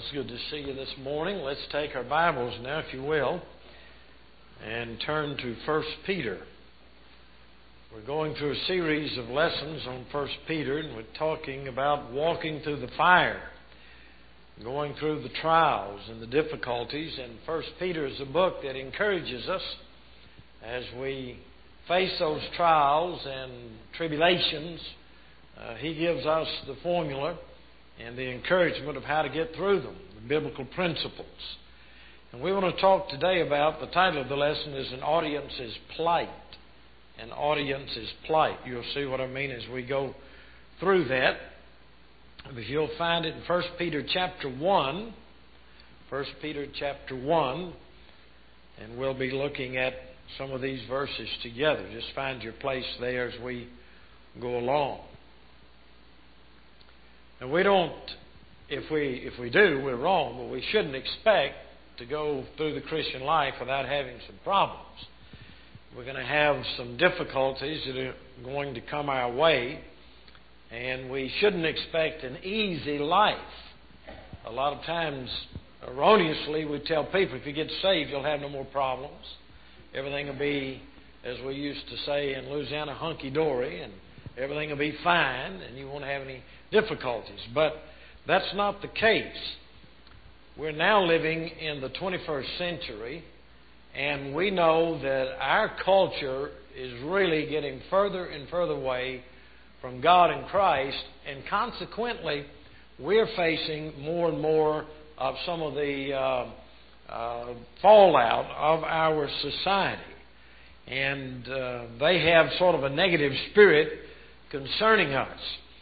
It's good to see you this morning. Let's take our Bibles now, if you will, and turn to 1 Peter. We're going through a series of lessons on 1 Peter, and we're talking about walking through the fire, going through the trials and the difficulties. And 1 Peter is a book that encourages us as we face those trials and tribulations. He gives us the formula and the encouragement of how to get through them, the biblical principles. And we want to talk today about, the title of the lesson is An Audience's Plight. An Audience's Plight. You'll see what I mean as we go through that. If you'll find it in 1 Peter chapter 1. 1 Peter chapter 1. And we'll be looking at some of these verses together. Just find your place there as we go along. And we don't, if we do, we're wrong, but we shouldn't expect to go through the Christian life without having some problems. We're going to have some difficulties that are going to come our way, and we shouldn't expect an easy life. A lot of times, erroneously, we tell people, if you get saved, you'll have no more problems. Everything will be, as we used to say in Louisiana, hunky-dory, and everything will be fine, and you won't have any difficulties. But that's not the case. We're now living in the 21st century, and we know that our culture is really getting further and further away from God and Christ, and consequently, we're facing more and more of some of the fallout of our society. And they have sort of a negative spirit concerning us.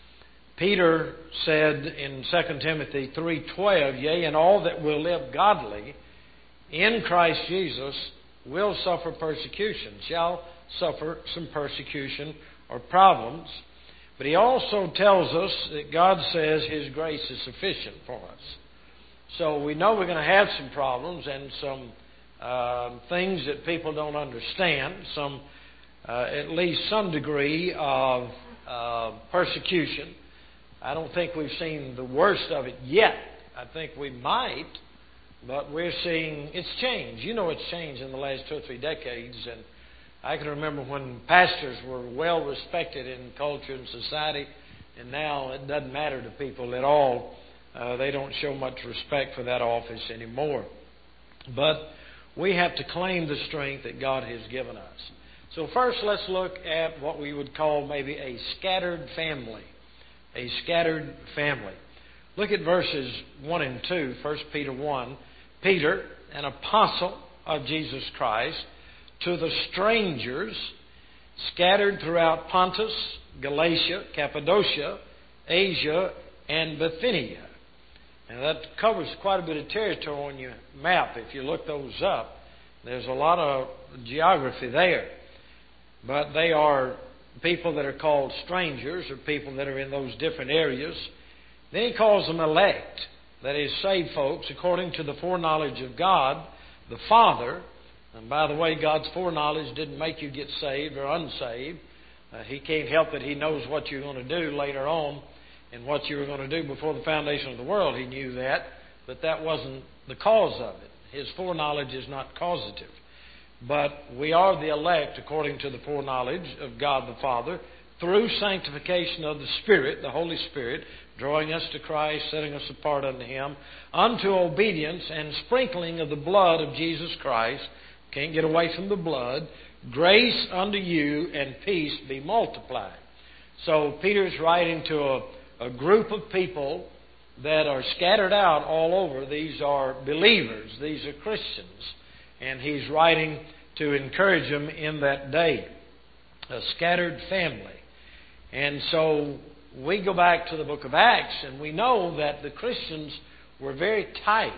Peter said in 2 Timothy 3:12, yea, and all that will live godly in Christ Jesus will suffer persecution, shall suffer some persecution or problems. But he also tells us that God says His grace is sufficient for us. So we know we're going to have some problems and some things that people don't understand, some at least some degree of persecution. I don't think we've seen the worst of it yet. I think we might, but we're seeing it's changed. You know, it's changed in the last 2 or 3 decades. And I can remember when pastors were well respected in culture and society, and now it doesn't matter to people at all. They don't show much respect for that office anymore. But we have to claim the strength that God has given us. So first, let's look at what we would call maybe a scattered family. A scattered family. Look at verses 1 and 2, 1 Peter 1. Peter, an apostle of Jesus Christ, to the strangers scattered throughout Pontus, Galatia, Cappadocia, Asia, and Bithynia. And that covers quite a bit of territory on your map. If you look those up, there's a lot of geography there. But they are people that are called strangers, or people that are in those different areas. Then he calls them elect, that is, saved folks, according to the foreknowledge of God, the Father. And by the way, God's foreknowledge didn't make you get saved or unsaved. He can't help it. He knows what you're going to do later on and what you were going to do before the foundation of the world. He knew that, but that wasn't the cause of it. His foreknowledge is not causative. But we are the elect according to the foreknowledge of God the Father through sanctification of the Spirit, the Holy Spirit, drawing us to Christ, setting us apart unto Him, unto obedience and sprinkling of the blood of Jesus Christ. Can't get away from the blood. Grace unto you and peace be multiplied. So Peter's writing to a group of people that are scattered out all over. These are believers. These are Christians. And he's writing to encourage them in that day. A scattered family. And so we go back to the book of Acts, and we know that the Christians were very tight.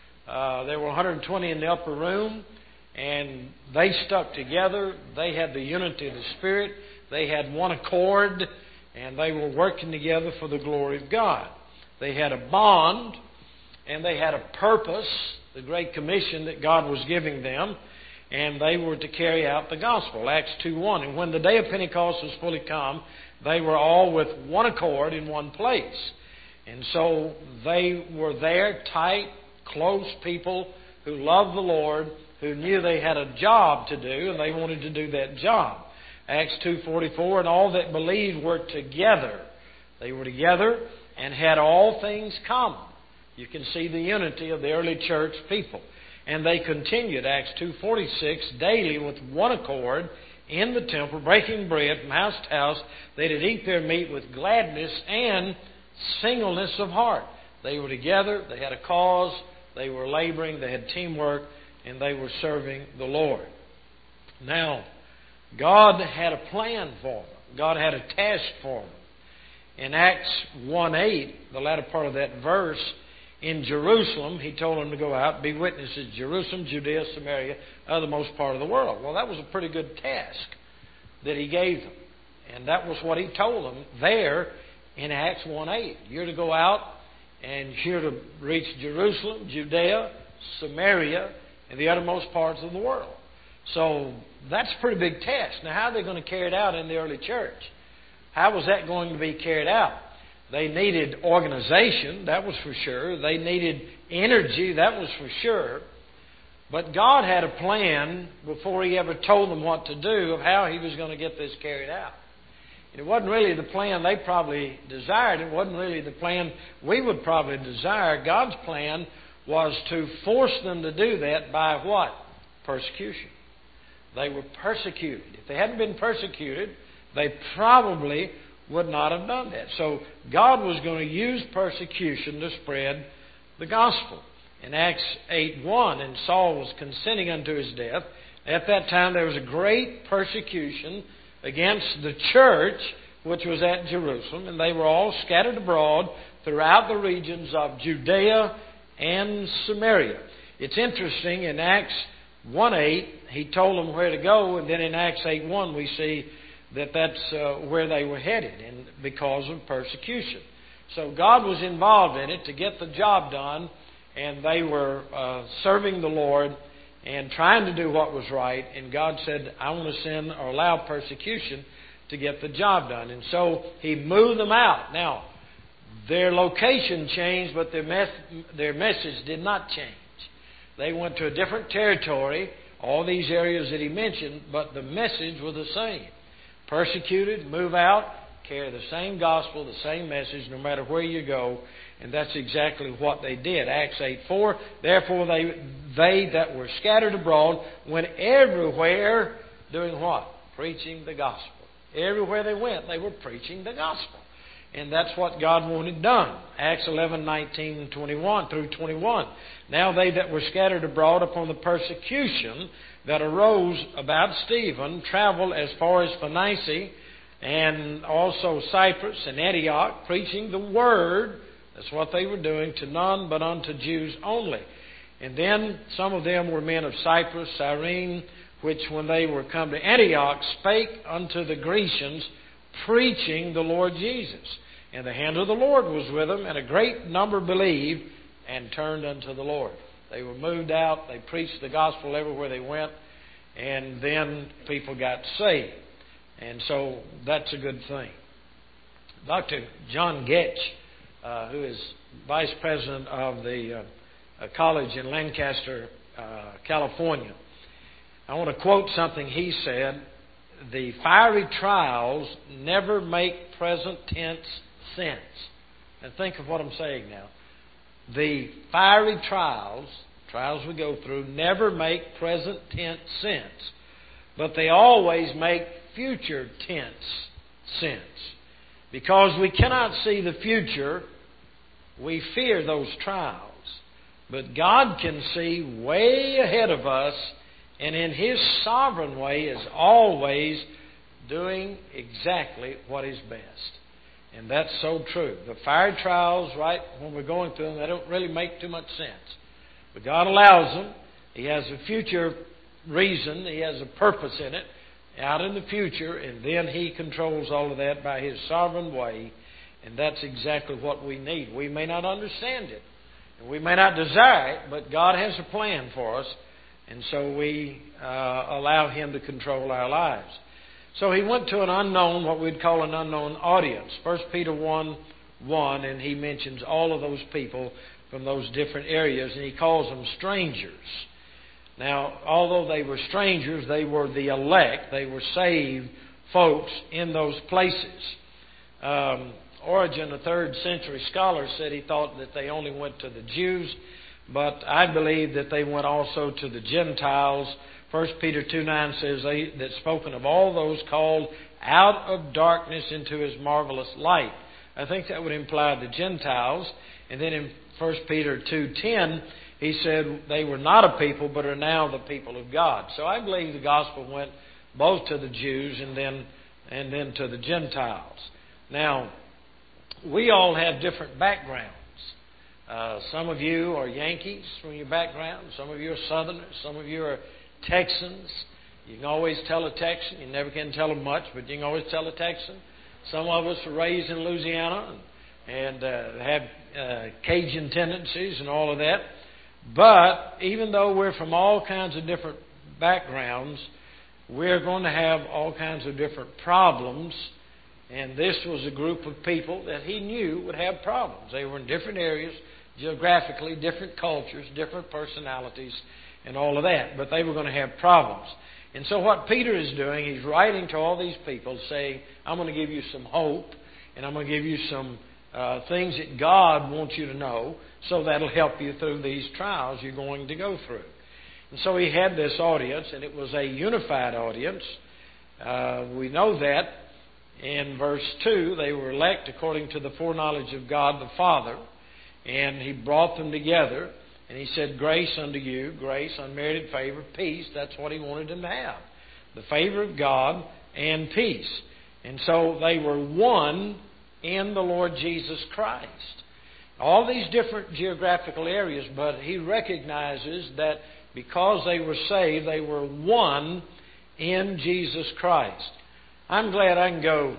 There were 120 in the upper room, and they stuck together. They had the unity of the Spirit. They had one accord, and they were working together for the glory of God. They had a bond, and they had a purpose, the Great Commission that God was giving them, and they were to carry out the gospel. Acts 2:1. And when the day of Pentecost was fully come, they were all with one accord in one place. And so they were there, tight, close people who loved the Lord, who knew they had a job to do, and they wanted to do that job. Acts 2:44, and all that believed were together. They were together and had all things common. You can see the unity of the early church people. And they continued, Acts 2:46, daily with one accord in the temple, breaking bread from house to house. They did eat their meat with gladness and singleness of heart. They were together, they had a cause, they were laboring, they had teamwork, and they were serving the Lord. Now, God had a plan for them. God had a task for them. In Acts 1:8, the latter part of that verse, in Jerusalem, He told them to go out, be witnesses, Jerusalem, Judea, Samaria, the most part of the world. Well, that was a pretty good task that He gave them. And that was what He told them there in Acts 1:8. You're to go out and you're to reach Jerusalem, Judea, Samaria, and the uttermost parts of the world. So that's a pretty big task. Now, how are they going to carry it out in the early church? How was that going to be carried out? They needed organization, that was for sure. They needed energy, that was for sure. But God had a plan before He ever told them what to do of how He was going to get this carried out. And it wasn't really the plan they probably desired. It wasn't really the plan we would probably desire. God's plan was to force them to do that by what? Persecution. They were persecuted. If they hadn't been persecuted, they probably would not have done that. So God was going to use persecution to spread the gospel. In Acts 8:1, and Saul was consenting unto his death. At that time there was a great persecution against the church which was at Jerusalem, and they were all scattered abroad throughout the regions of Judea and Samaria. It's interesting, in Acts 1:8, He told them where to go, and then in Acts 8:1 we see that that's where they were headed, and because of persecution. So God was involved in it to get the job done, and they were serving the Lord and trying to do what was right, and God said, I want to send or allow persecution to get the job done. And so He moved them out. Now, their location changed, but their message did not change. They went to a different territory, all these areas that He mentioned, but the message was the same. Persecuted, move out, carry the same gospel, the same message, no matter where you go. And that's exactly what they did. Acts 8:4, therefore they that were scattered abroad went everywhere doing what? Preaching the gospel. Everywhere they went, they were preaching the gospel. And that's what God wanted done. Acts 11:19 through 21. Now they that were scattered abroad upon the persecution that arose about Stephen traveled as far as Phoenicia and also Cyprus and Antioch, preaching the word. That's what they were doing, to none but unto Jews only. And then some of them were men of Cyprus, Cyrene, which when they were come to Antioch spake unto the Grecians, preaching the Lord Jesus. And the hand of the Lord was with them, and a great number believed and turned unto the Lord. They were moved out, they preached the gospel everywhere they went, and then people got saved. And so that's a good thing. Dr. John Getch, who is vice president of the college in Lancaster, California, I want to quote something he said. The fiery trials never make present tense sense. And think of what I'm saying now. The fiery trials we go through, never make present tense sense. But they always make future tense sense. Because we cannot see the future, we fear those trials. But God can see way ahead of us, and in His sovereign way is always doing exactly what is best. And that's so true. The fire trials, right, when we're going through them, they don't really make too much sense. But God allows them. He has a future reason. He has a purpose in it out in the future, and then He controls all of that by His sovereign way. And that's exactly what we need. We may not understand it, and we may not desire it, but God has a plan for us. And so we allow Him to control our lives. So He went to an unknown, what we'd call an unknown audience. 1 Peter 1, one, and he mentions all of those people from those different areas, and he calls them strangers. Now, although they were strangers, they were the elect. They were saved folks in those places. Origen, a 3rd century scholar, said he thought that they only went to the Jews, but I believe that they went also to the Gentiles. 1 Peter 2:9 says that spoken of all those called out of darkness into His marvelous light. I think that would imply the Gentiles. And then in 1 Peter 2:10, he said they were not a people, but are now the people of God. So I believe the gospel went both to the Jews and then to the Gentiles. Now, we all have different backgrounds. Some of you are Yankees from your background. Some of you are Southerners. Some of you are Texans. You can always tell a Texan. You never can tell them much, but you can always tell a Texan. Some of us were raised in Louisiana and have Cajun tendencies and all of that. But even though we're from all kinds of different backgrounds, we're going to have all kinds of different problems. And this was a group of people that he knew would have problems. They were in different areas, geographically, different cultures, different personalities, and all of that. But they were going to have problems. And so what Peter is doing, he's writing to all these people saying, I'm going to give you some hope, and I'm going to give you some things that God wants you to know, so that'll help you through these trials you're going to go through. And so he had this audience, and it was a unified audience. We know that in verse 2, they were elect according to the foreknowledge of God the Father, and he brought them together, and he said, grace unto you, grace, unmerited favor, peace. That's what he wanted them to have, the favor of God and peace. And so they were one in the Lord Jesus Christ. All these different geographical areas, but he recognizes that because they were saved, they were one in Jesus Christ. I'm glad I can go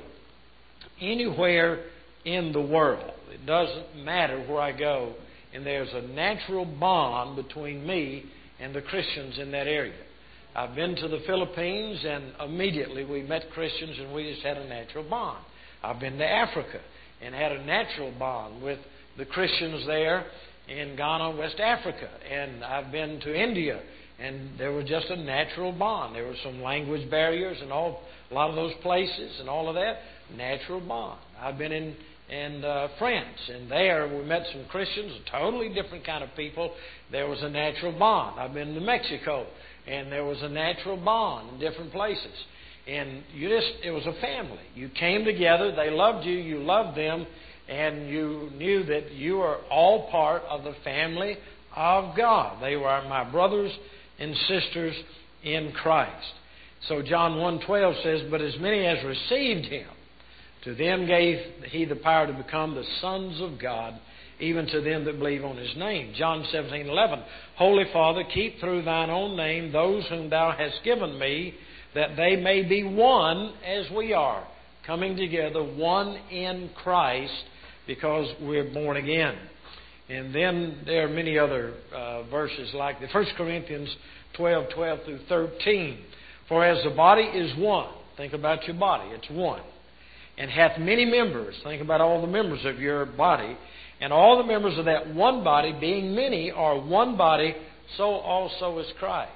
anywhere in the world. It doesn't matter where I go, and there's a natural bond between me and the Christians in that area. I've been to the Philippines, and immediately we met Christians, and we just had a natural bond. I've been to Africa and had a natural bond with the Christians there in Ghana, West Africa. And I've been to India, and there was just a natural bond. There were some language barriers and a lot of those places and all of that. Natural bond. I've been in France, and there we met some Christians, a totally different kind of people. There was a natural bond. I've been to Mexico, and there was a natural bond in different places. And it was a family. You came together, they loved you, you loved them, and you knew that you were all part of the family of God. They were my brothers and sisters in Christ. So John 1:12 says, but as many as received him, to them gave he the power to become the sons of God, even to them that believe on his name. John 17:11, Holy Father, keep through thine own name those whom thou hast given me, that they may be one as we are, coming together, one in Christ, because we're born again. And then there are many other verses like the 1 Corinthians 12:12 through 13. For as the body is one, think about your body, it's one, and hath many members, think about all the members of your body, and all the members of that one body, being many, are one body, so also is Christ.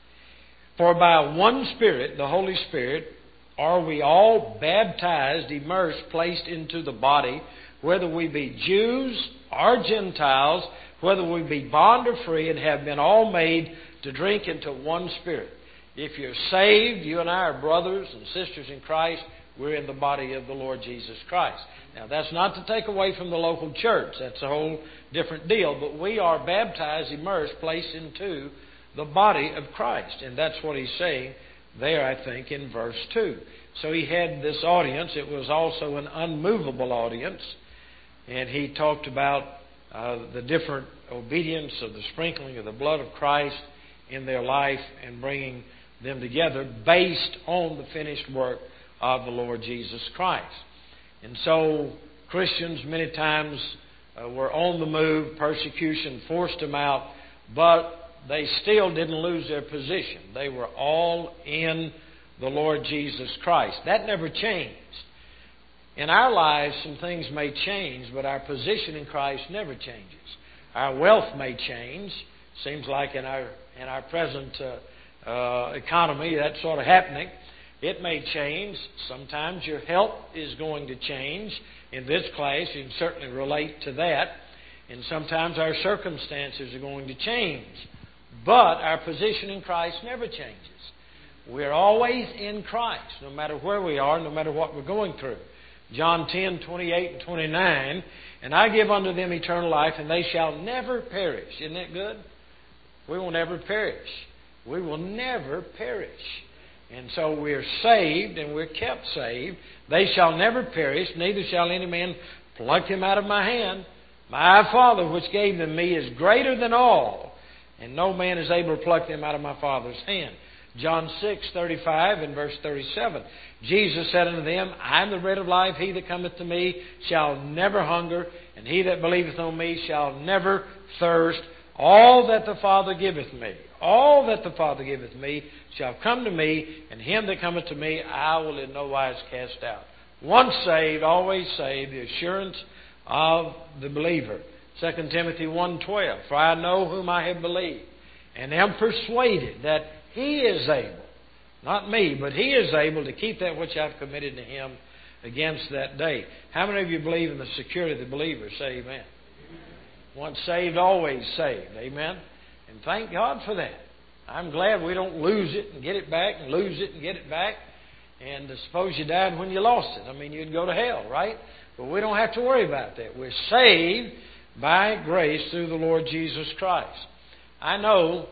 For by one Spirit, the Holy Spirit, are we all baptized, immersed, placed into the body, whether we be Jews or Gentiles, whether we be bond or free, and have been all made to drink into one Spirit. If you're saved, you and I are brothers and sisters in Christ. We're in the body of the Lord Jesus Christ. Now, that's not to take away from the local church. That's a whole different deal. But we are baptized, immersed, placed into the body of Christ. And that's what he's saying there, I think, in verse 2. So he had this audience. It was also an unmovable audience. And he talked about the different obedience of the sprinkling of the blood of Christ in their life and bringing them together based on the finished work of the Lord Jesus Christ. And so Christians many times were on the move. Persecution forced them out, but they still didn't lose their position. They were all in the Lord Jesus Christ. That never changed. in our lives some things may change, but our position in Christ never changes. Our wealth may change. Seems like in our present economy that's sort of happening. It may change. Sometimes your health is going to change. In this class, you can certainly relate to that. And sometimes our circumstances are going to change. But our position in Christ never changes. We're always in Christ, no matter where we are, no matter what we're going through. John 10:28 and 29, and I give unto them eternal life, and they shall never perish. Isn't that good? We will never perish. We will never perish. And so we're saved, and we're kept saved. They shall never perish, neither shall any man pluck them out of my hand. My Father, which gave them me, is greater than all, and no man is able to pluck them out of my Father's hand. John 6:35 and verse 37. Jesus said unto them, I am the bread of life. He that cometh to me shall never hunger, and he that believeth on me shall never thirst. All that the Father giveth me shall come to me, and him that cometh to me I will in no wise cast out. Once saved, always saved, the assurance of the believer. 2 Timothy 1:12. For I know whom I have believed, and am persuaded that He is able, not me, but He is able to keep that which I've committed to Him against that day. How many of you believe in the security of the believer? Say amen. Once saved, always saved. Amen. And thank God for that. I'm glad we don't lose it and get it back and lose it and get it back. And suppose you died when you lost it. I mean, you'd go to hell, right? But we don't have to worry about that. We're saved by grace through the Lord Jesus Christ. I know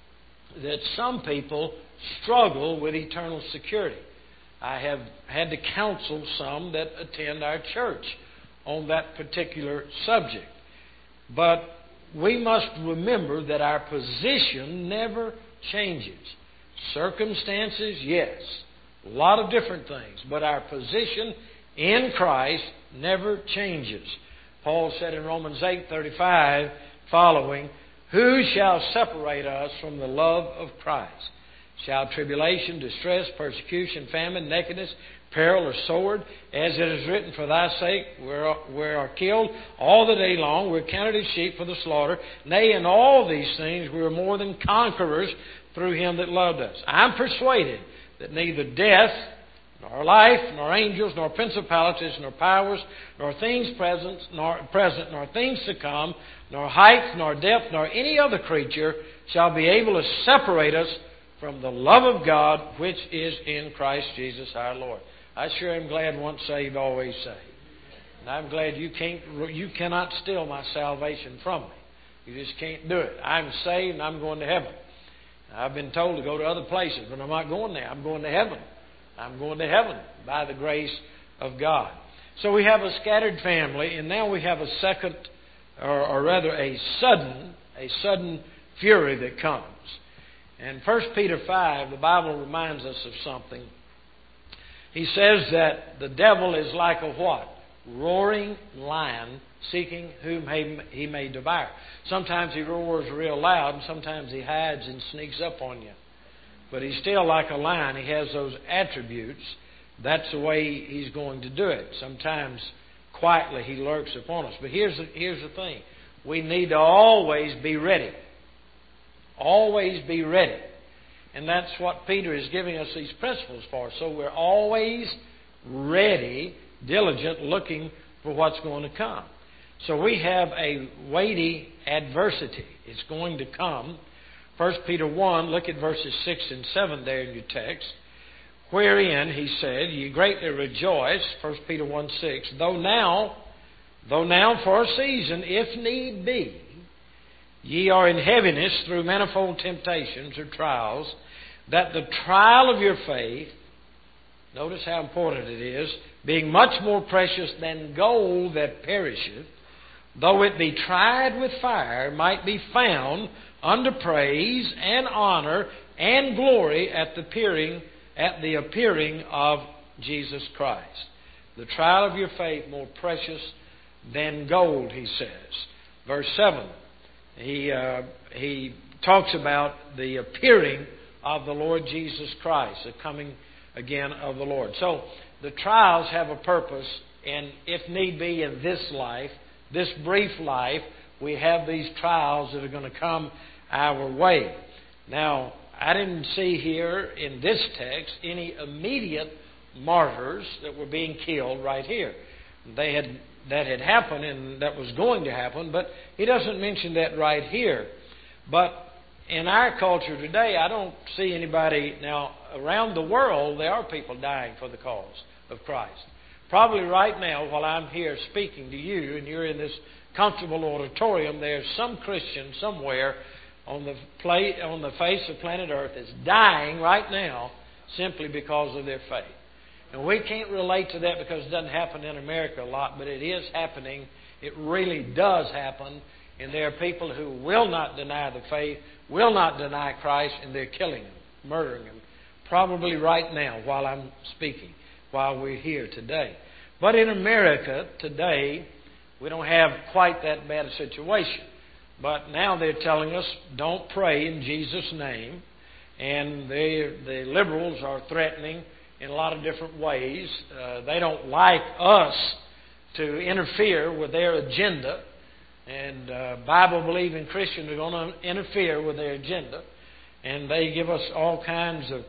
that some people struggle with eternal security. I have had to counsel some that attend our church on that particular subject. But we must remember that our position never changes. Circumstances, yes. A lot of different things. But our position in Christ never changes. Paul said in Romans 8:35 following, who shall separate us from the love of Christ? Shall tribulation, distress, persecution, famine, nakedness, peril, or sword? As it is written, for thy sake we are killed all the day long. We're counted as sheep for the slaughter. Nay, in all these things we are more than conquerors through Him that loved us. I'm persuaded that neither death, nor life, nor angels, nor principalities, nor powers, nor things present, nor things to come, nor height, nor depth, nor any other creature shall be able to separate us from the love of God which is in Christ Jesus our Lord. I sure am glad once saved, always saved. And I'm glad you cannot steal my salvation from me. You just can't do it. I'm saved and I'm going to heaven. I've been told to go to other places, but I'm not going there. I'm going to heaven. I'm going to heaven by the grace of God. So we have a scattered family, and now we have a second, or rather a sudden fury that comes. And 1 Peter 5, the Bible reminds us of something. He says that the devil is like a what? Roaring lion seeking whom he may devour. Sometimes he roars real loud, and sometimes he hides and sneaks up on you. But he's still like a lion. He has those attributes. That's the way he's going to do it. Sometimes quietly he lurks upon us. But here's the thing. We need to always be ready. Always be ready. And that's what Peter is giving us these principles for. So we're always ready, diligent, looking for what's going to come. So we have a weighty adversity. It's going to come. 1 Peter 1, look at verses 6 and 7 there in your text. Wherein, he said, ye greatly rejoice, 1 Peter 1:6, though now for a season, if need be, ye are in heaviness through manifold temptations or trials, that the trial of your faith, notice how important it is, being much more precious than gold that perisheth, though it be tried with fire, might be found unto praise and honor and glory at the appearing of Jesus Christ. The trial of your faith more precious than gold, he says. Verse 7, he talks about the appearing of the Lord Jesus Christ, the coming again of the Lord. So the trials have a purpose And if need be in this life, this brief life, we have these trials that are going to come our way. Now, I didn't see here in this text any immediate martyrs that were being killed right here. That had happened and that was going to happen, but he doesn't mention that right here. But in our culture today, I don't see anybody. Now, around the world, there are people dying for the cause of Christ. Probably right now, while I'm here speaking to you and you're in this comfortable auditorium, there's some Christian somewhere on the face of planet Earth that's dying right now simply because of their faith. And we can't relate to that because it doesn't happen in America a lot, but it is happening. It really does happen. And there are people who will not deny the faith, will not deny Christ, and they're killing them, murdering them, probably right now while I'm speaking, while we're here today. But in America today, we don't have quite that bad a situation. But now they're telling us, don't pray in Jesus' name. And the liberals are threatening in a lot of different ways. They don't like us to interfere with their agenda. And Bible-believing Christians are going to interfere with their agenda. And they give us all kinds of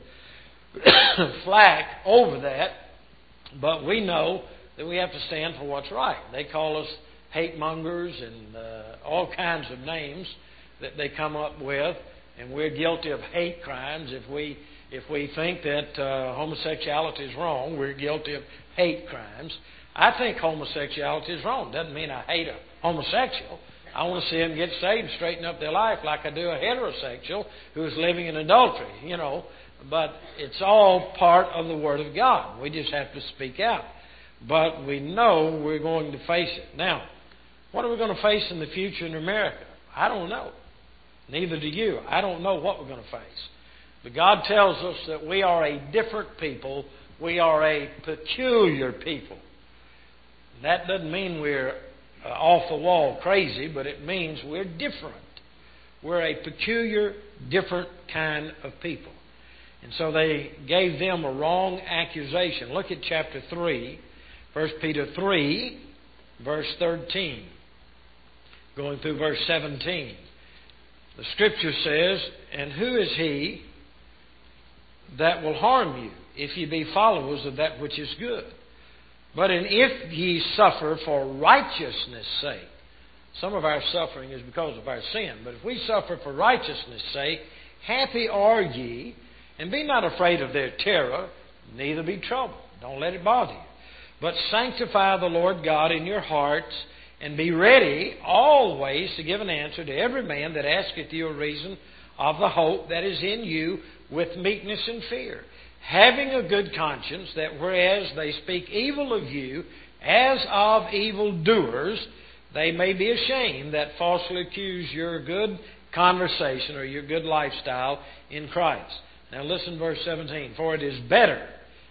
flack over that. But we know that we have to stand for what's right. They call us hate mongers and all kinds of names that they come up with. And we're guilty of hate crimes. If we think that homosexuality is wrong, we're guilty of hate crimes. I think homosexuality is wrong. Doesn't mean I hate a homosexual. I want to see them get saved, straighten up their life like I do a heterosexual who's living in adultery, But it's all part of the Word of God. We just have to speak out. But we know we're going to face it. Now, what are we going to face in the future in America? I don't know. Neither do you. I don't know what we're going to face. But God tells us that we are a different people. We are a peculiar people. That doesn't mean we're off the wall crazy, but it means we're different. We're a peculiar, different kind of people. And so they gave them a wrong accusation. Look at chapter 3, 1 Peter 3, verse 13. Going through verse 17. The Scripture says, "And who is he that will harm you, if ye be followers of that which is good? But if ye suffer for righteousness' sake," some of our suffering is because of our sin, but if we suffer for righteousness' sake, "happy are ye, and be not afraid of their terror, neither be troubled." Don't let it bother you. "But sanctify the Lord God in your hearts, and be ready always to give an answer to every man that asketh you a reason of the hope that is in you with meekness and fear, having a good conscience, that whereas they speak evil of you as of evildoers, they may be ashamed that falsely accuse your good conversation or your good lifestyle in Christ." Now listen, verse 17. "For it is better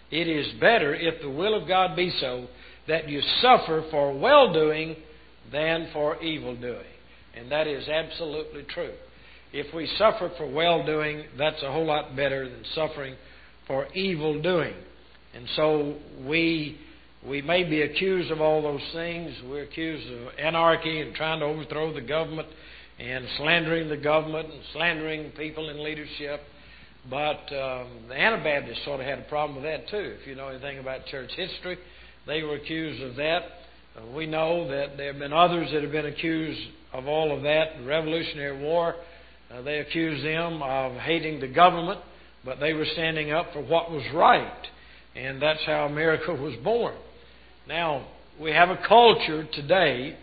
if the will of God be so, that you suffer for well-doing than for evil-doing." And that is absolutely true. If we suffer for well-doing, that's a whole lot better than suffering for evil-doing. And so we may be accused of all those things. We're accused of anarchy and trying to overthrow the government and slandering the government and slandering people in leadership. But the Anabaptists sort of had a problem with that too. If you know anything about church history, they were accused of that. We know that there have been others that have been accused of all of that. The Revolutionary War, they accused them of hating the government, but they were standing up for what was right. And that's how America was born. Now, we have a culture today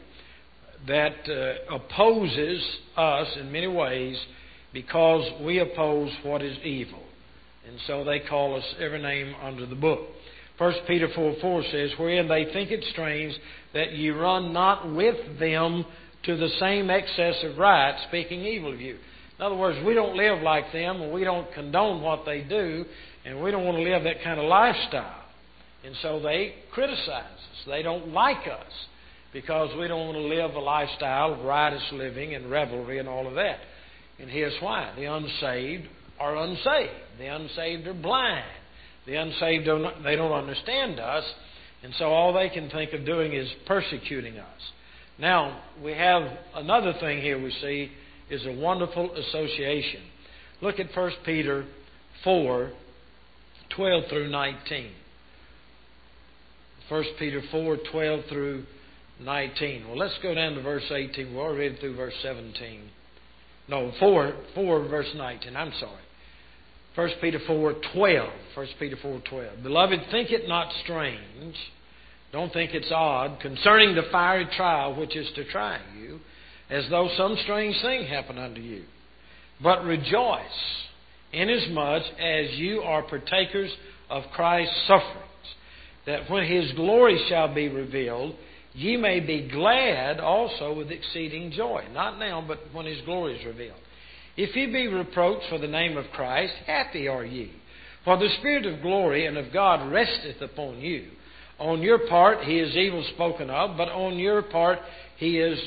that opposes us in many ways because we oppose what is evil. And so they call us every name under the book. 1 Peter 4:4 says, "Wherein they think it strange that ye run not with them to the same excess of riot, speaking evil of you." In other words, we don't live like them, and we don't condone what they do, and we don't want to live that kind of lifestyle. And so they criticize us. They don't like us because we don't want to live a lifestyle of riotous living and revelry and all of that. And here's why. The unsaved are unsaved. The unsaved are blind. The unsaved, they don't understand us. And so all they can think of doing is persecuting us. Now, we have another thing here we see is a wonderful association. Look at 1 Peter 4, 12 through 19. 1 Peter 4, 12 through 19. Well, let's go down to verse 18. We're already through verse 17. No, 4 verse 19. I'm sorry. 1 Peter 4, 12. 1 Peter 4, 12. Beloved, think it not strange. Don't think it's odd concerning the fiery trial which is to try you, as though some strange thing happened unto you. But rejoice, inasmuch as you are partakers of Christ's sufferings, that when His glory shall be revealed, ye may be glad also with exceeding joy. Not now, but when His glory is revealed. If ye be reproached for the name of Christ, happy are ye. For the Spirit of glory and of God resteth upon you. On your part He is evil spoken of, but on their part He is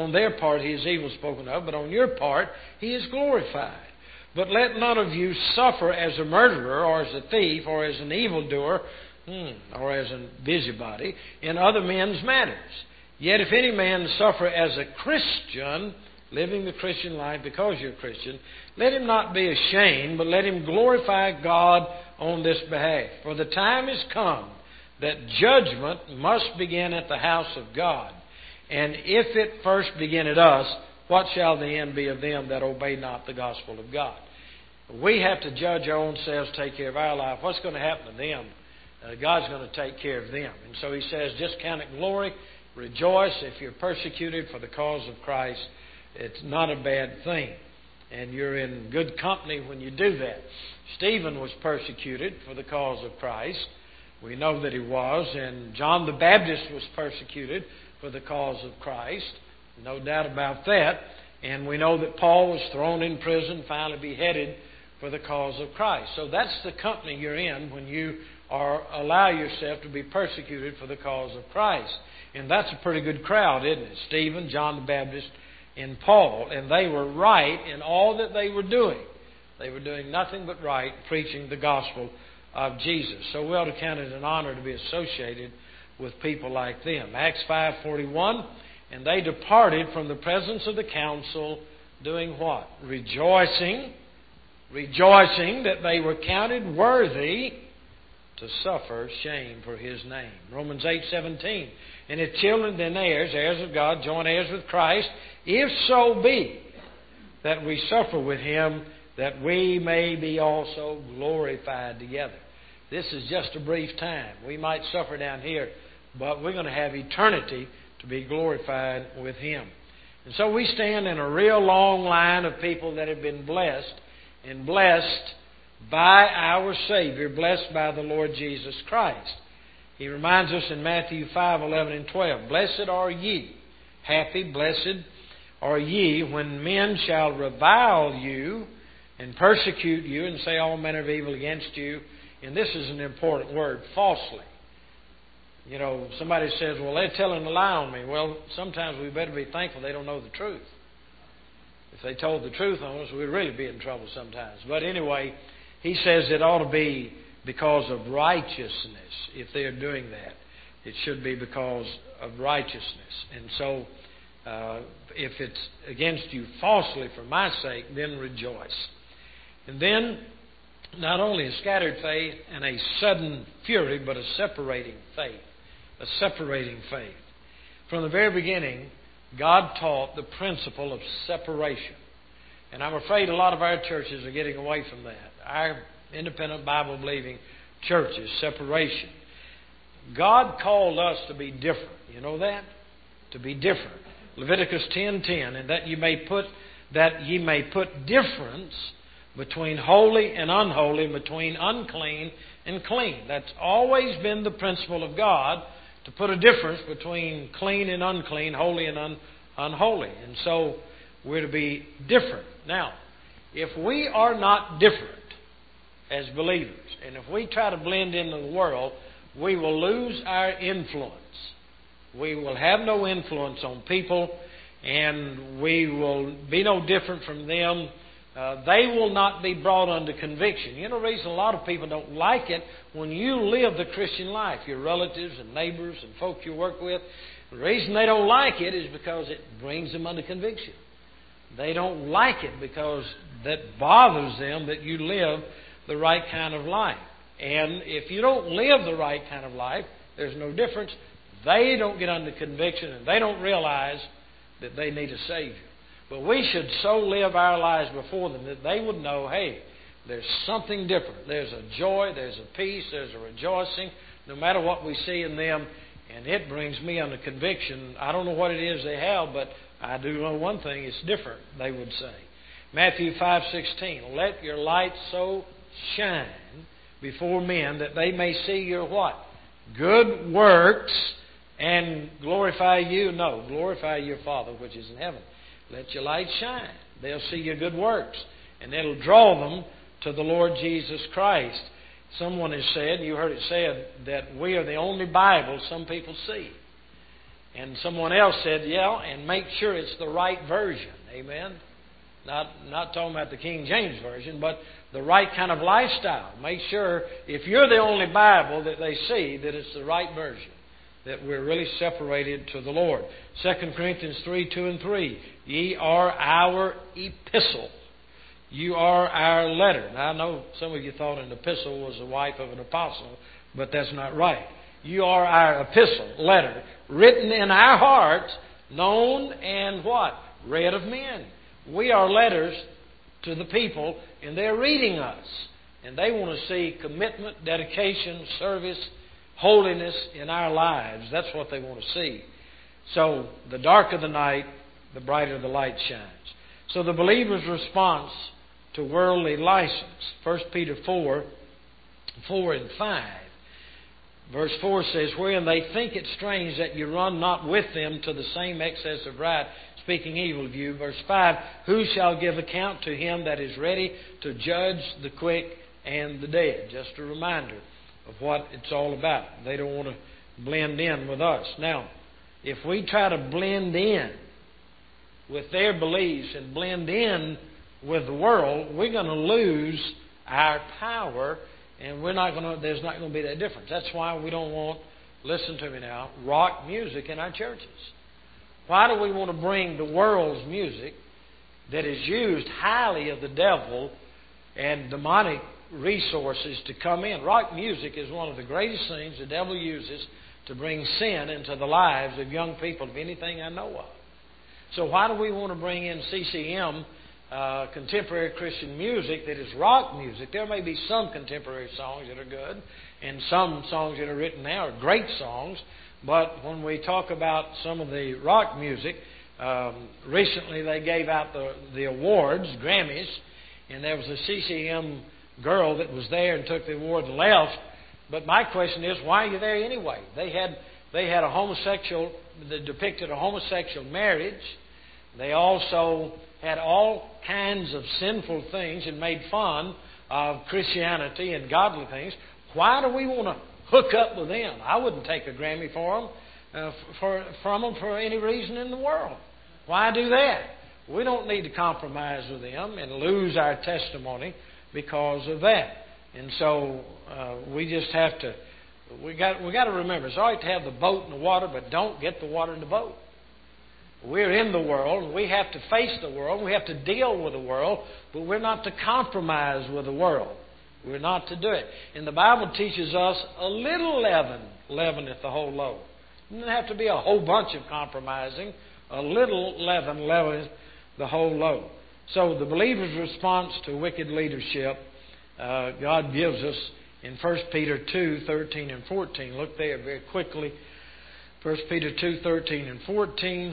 evil spoken of, but on your part He is glorified. But let none of you suffer as a murderer, or as a thief, or as an evildoer, or as a busybody, in other men's matters. Yet if any man suffer as a Christian, living the Christian life because you're a Christian, let him not be ashamed, but let him glorify God on this behalf. For the time is come that judgment must begin at the house of God. And if it first begin at us, what shall the end be of them that obey not the gospel of God? We have to judge our own selves, take care of our life. What's going to happen to them? God's going to take care of them. And so He says, just count it glory, rejoice if you're persecuted for the cause of Christ. It's not a bad thing. And you're in good company when you do that. Stephen was persecuted for the cause of Christ. We know that he was. And John the Baptist was persecuted for the cause of Christ. No doubt about that. And we know that Paul was thrown in prison, finally beheaded for the cause of Christ. So that's the company you're in when you allow yourself to be persecuted for the cause of Christ. And that's a pretty good crowd, isn't it? Stephen, John the Baptist, and Paul. And they were right in all that they were doing. They were doing nothing but right, preaching the gospel of Jesus. So we ought to count it an honor to be associated with people like them. Acts 5:41, and they departed from the presence of the council, doing what? Rejoicing that they were counted worthy to suffer shame for His name. Romans 8:17, and if children, then heirs, heirs of God, joint heirs with Christ, if so be that we suffer with Him, that we may be also glorified together. This is just a brief time. We might suffer down here, but we're going to have eternity to be glorified with Him. And so we stand in a real long line of people that have been blessed, and blessed by our Savior, blessed by the Lord Jesus Christ. He reminds us in Matthew 5:11 and 12, blessed are ye, happy, blessed are ye, when men shall revile you and persecute you and say all manner of evil against you. And this is an important word, falsely. You know, somebody says, well, they're telling a lie on me. Well, sometimes we better be thankful they don't know the truth. If they told the truth on us, we'd really be in trouble sometimes. But anyway, he says it ought to be because of righteousness. If they're doing that, it should be because of righteousness. And so, if it's against you falsely for my sake, then rejoice. And then, not only a scattered faith and a sudden fury, but a separating faith. A separating faith. From the very beginning, God taught the principle of separation. And I'm afraid a lot of our churches are getting away from that. Our independent Bible-believing churches, separation. God called us to be different. You know that? To be different. Leviticus 10:10, and that ye may put difference between holy and unholy, between unclean and clean. That's always been the principle of God, to put a difference between clean and unclean, holy and unholy. And so we're to be different. Now, if we are not different as believers, and if we try to blend into the world, we will lose our influence. We will have no influence on people, and we will be no different from them they will not be brought under conviction. You know the reason a lot of people don't like it? When you live the Christian life, your relatives and neighbors and folk you work with, the reason they don't like it is because it brings them under conviction. They don't like it because that bothers them that you live the right kind of life. And if you don't live the right kind of life, there's no difference. They don't get under conviction and they don't realize that they need a Savior. But we should so live our lives before them that they would know, hey, there's something different. There's a joy, there's a peace, there's a rejoicing, no matter what we see in them. And it brings me under conviction. I don't know what it is they have, but I do know one thing. It's different, they would say. Matthew 5:16, let your light so shine before men that they may see your what? Good works and glorify you. No, glorify your Father which is in heaven. Let your light shine. They'll see your good works. And it'll draw them to the Lord Jesus Christ. Someone has said, you heard it said, that we are the only Bible some people see. And someone else said, yeah, and make sure it's the right version. Amen? Not talking about the King James Version, but the right kind of lifestyle. Make sure, if you're the only Bible that they see, that it's the right version. That we're really separated to the Lord. 2 Corinthians 3:2-3. Ye are our epistle. You are our letter. Now, I know some of you thought an epistle was the wife of an apostle, but that's not right. You are our epistle, letter, written in our hearts, known and what? Read of men. We are letters to the people, and they're reading us. And they want to see commitment, dedication, service, holiness in our lives. That's what they want to see. So, the darker the night, the brighter the light shines. So, the believer's response to worldly license. 1 Peter 4:4-5. Verse 4 says, wherein they think it strange that you run not with them to the same excess of right, speaking evil of you. Verse 5, who shall give account to him that is ready to judge the quick and the dead? Just a reminder of what it's all about. They don't want to blend in with us. Now, if we try to blend in with their beliefs and blend in with the world, we're going to lose our power, and there's not going to be that difference. That's why we don't want, listen to me now, rock music in our churches. Why do we want to bring the world's music that is used highly of the devil and demonic resources to come in? Rock music is one of the greatest things the devil uses to bring sin into the lives of young people, of anything I know of. So why do we want to bring in CCM, contemporary Christian music that is rock music? There may be some contemporary songs that are good, and some songs that are written now are great songs. But when we talk about some of the rock music, recently they gave out the awards, Grammys, and there was a CCM girl that was there and took the award and left. But my question is, why are you there anyway? They had a homosexual, they depicted a homosexual marriage. They also had all kinds of sinful things and made fun of Christianity and godly things. Why do we want to hook up with them? I wouldn't take a Grammy for them, from them for any reason in the world. Why do that? We don't need to compromise with them and lose our testimony because of that. And so we just have to. We got to remember, it's all right to have the boat in the water, but don't get the water in the boat. We're in the world, and we have to face the world. We have to deal with the world, but we're not to compromise with the world. We're not to do it. And the Bible teaches us a little leaven leaveneth the whole loaf. It doesn't have to be a whole bunch of compromising. A little leaven leaveneth the whole loaf. So the believer's response to wicked leadership, God gives us in 1 Peter 2:13 and 14. Look there very quickly. 1 Peter 2:13 and 14.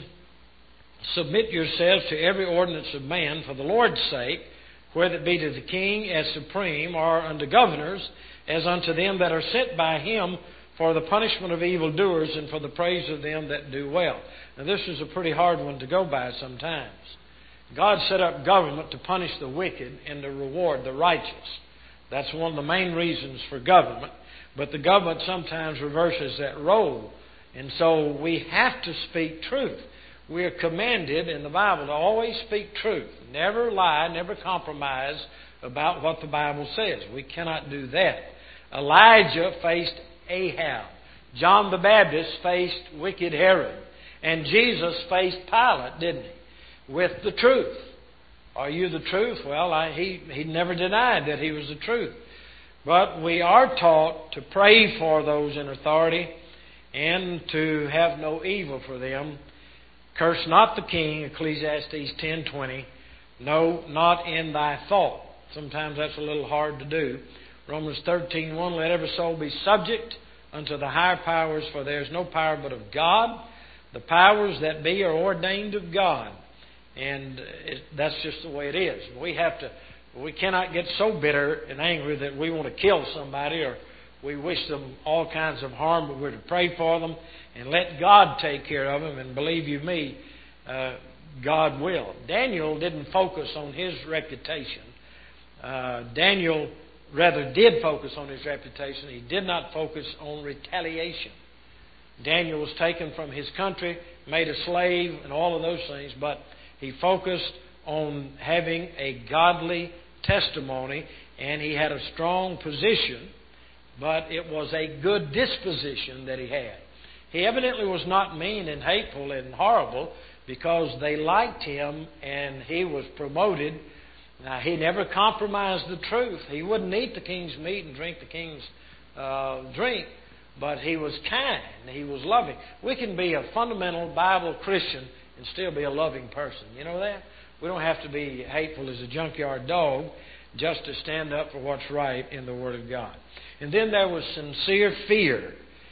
Submit yourselves to every ordinance of man for the Lord's sake, whether it be to the king as supreme, or unto governors, as unto them that are sent by him for the punishment of evildoers and for the praise of them that do well. Now this is a pretty hard one to go by sometimes. God set up government to punish the wicked and to reward the righteous. That's one of the main reasons for government. But the government sometimes reverses that role. And so we have to speak truth. We are commanded in the Bible to always speak truth. Never lie, never compromise about what the Bible says. We cannot do that. Elijah faced Ahab. John the Baptist faced wicked Herod. And Jesus faced Pilate, didn't he? With the truth. Are you the truth? Well, he never denied that he was the truth. But we are taught to pray for those in authority and to have no evil for them. Curse not the king, Ecclesiastes 10:20. No, not in thy thought. Sometimes that's a little hard to do. Romans 13:1. Let every soul be subject unto the higher powers, for there is no power but of God. The powers that be are ordained of God. And that's just the way it is. We cannot get so bitter and angry that we want to kill somebody or we wish them all kinds of harm, but we're to pray for them and let God take care of them. And believe you me, God will. Daniel didn't focus on his reputation. Daniel rather did focus on his reputation. He did not focus on retaliation. Daniel was taken from his country, made a slave, and all of those things, but he focused on having a godly testimony, and he had a strong position, but it was a good disposition that he had. He evidently was not mean and hateful and horrible because they liked him and he was promoted. Now, he never compromised the truth. He wouldn't eat the king's meat and drink the king's drink, but he was kind. He was loving. We can be a fundamental Bible Christian and still be a loving person. You know that? We don't have to be hateful as a junkyard dog just to stand up for what's right in the Word of God. And then there was sincere fear.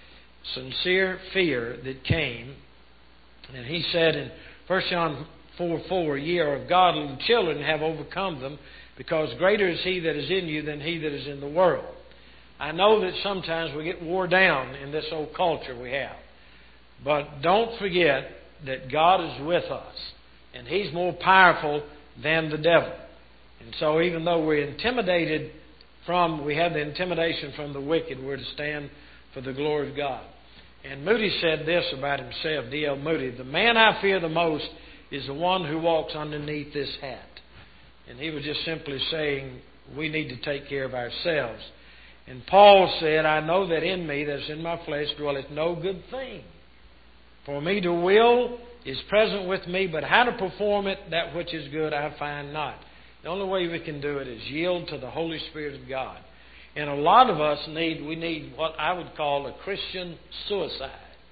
Sincere fear that came. And he said in 1 John 4:4, ye are of God, little children, have overcome them, because greater is He that is in you than he that is in the world. I know that sometimes we get wore down in this old culture we have. But don't forget that God is with us. And He's more powerful than the devil. And so even though we're intimidated we have the intimidation from the wicked, we're to stand for the glory of God. And Moody said this about himself, D.L. Moody, the man I fear the most is the one who walks underneath this hat. And he was just simply saying we need to take care of ourselves. And Paul said, I know that in me, that's in my flesh, dwelleth no good thing. For me to will is present with me, but how to perform it, that which is good, I find not. The only way we can do it is yield to the Holy Spirit of God. And a lot of us need what I would call a Christian suicide.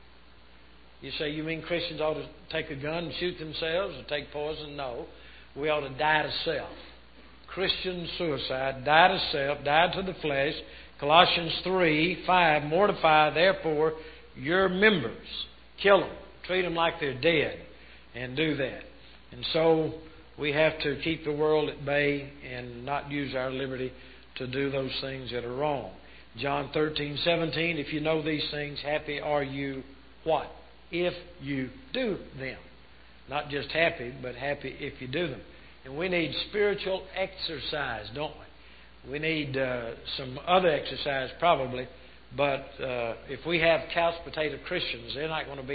You say, you mean Christians ought to take a gun and shoot themselves or take poison? No. We ought to die to self. Christian suicide, die to self, die to the flesh. Colossians 3:5, mortify therefore your members. Kill them. Treat them like they're dead. And do that. And so we have to keep the world at bay and not use our liberty to do those things that are wrong. John 13:17, if you know these things, happy are you, what? If you do them. Not just happy, but happy if you do them. And we need spiritual exercise, don't we? We need some other exercise probably, but if we have couch potato Christians, they're not going to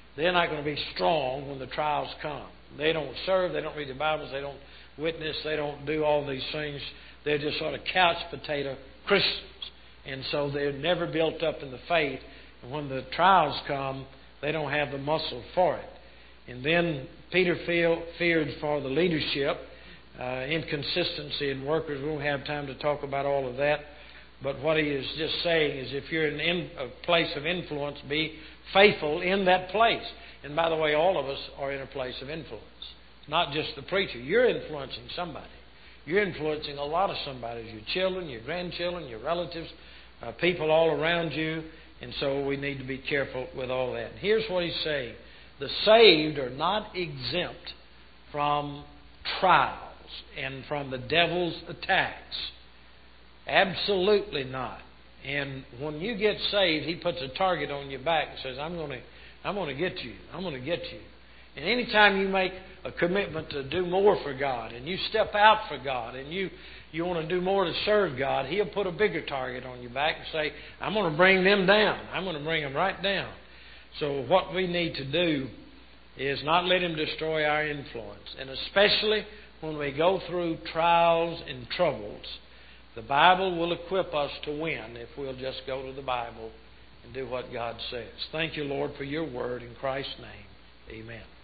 be strong when the trials come. They don't serve, they don't read the Bibles, they don't witness, they don't do all these things. They're just sort of couch potato Christians. And so they're never built up in the faith. And when the trials come, they don't have the muscle for it. And then Peter feared for the leadership, inconsistency in workers. We won't have time to talk about all of that. But what he is just saying is if you're in a place of influence, be faithful in that place. And by the way, all of us are in a place of influence. Not just the preacher. You're influencing somebody. You're influencing a lot of somebody. Your children, your grandchildren, your relatives, people all around you. And so we need to be careful with all that. And here's what he's saying. The saved are not exempt from trials and from the devil's attacks. Absolutely not. And when you get saved, he puts a target on your back and says, I'm going to get you. I'm going to get you. And anytime you make a commitment to do more for God and you step out for God and you want to do more to serve God, He'll put a bigger target on your back and say, I'm going to bring them down. I'm going to bring them right down. So what we need to do is not let him destroy our influence. And especially when we go through trials and troubles, the Bible will equip us to win if we'll just go to the Bible and do what God says. Thank you, Lord, for your word. In Christ's name, amen.